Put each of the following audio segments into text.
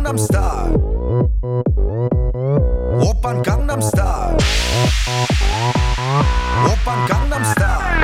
Gangnam Style. Oppan Gangnam Style. Oppan Gangnam Style.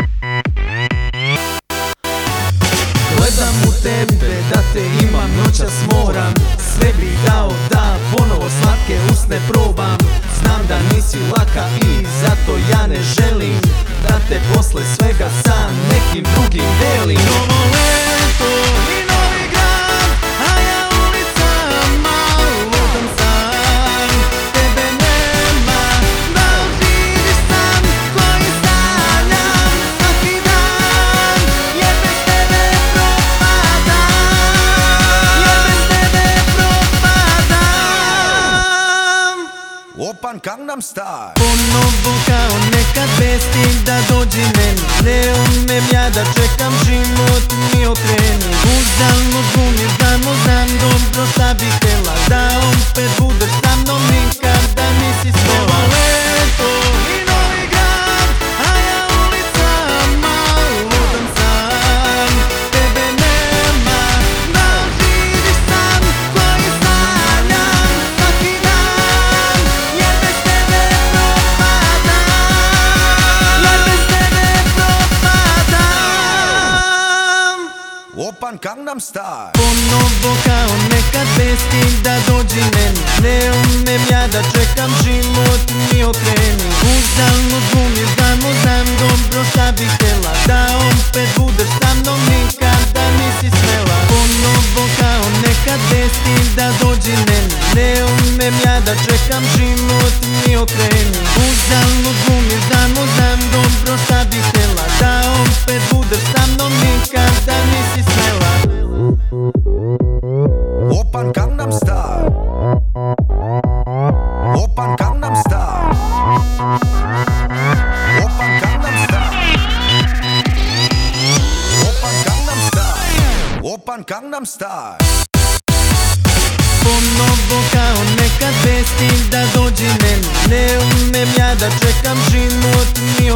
Gledam u tebe da te imam, noćas moram. Sve bih dao da ponovo slatke usne probam. Znam da nisi laka i zato ja ne želim da te posle svega sa nekim drugim delim. Novo leto i novi grad, a ja ulicama lutam sam. Tebe nema, da živiš sam koji sanjam. Svaki dan, jer bez tebe propadam. Jer bez tebe propadam. Oppan Gangnam Style. Ponovo kao nekad vesti da dođi meni. Ne umem ja da čekam, život mi okreni. Uzalno glumiš da mu znam dobro šta bih htjela. Da opet budeš sa mnom, nikada nisi smela. Leto i novi grad, a ja ulicama lutam sam. Tebe nema, da živiš sam koji sanjam. Svaki dan, jer bez tebe propadam. Jer bez tebe propadam. Oppan Gangnam Style. Ponovo kao nekad vesti da dođi meni. Ne umem ja da čekam, život mi okreni. Uzalno glumiš da mu znam dobro šta bih htjela. Da opet budeš sa mnom, nikada nisi smela. Ponovo kao nekad vesti da dođi meni. Ne umem ja da čekam, život mi okreni. Uzalno glumiš da mu znam dobro šta bih htjela. Da opet budeš sa mnom, nikada nisi smela. Oppan Gangnam Style. Oppan Gangnam Style. Oppan Gangnam Style. Oppan Gangnam Style. Oppan Gangnam Style. Ponovo kao nekad vesti da dođi meni. Ne umem ja da čekam, život mi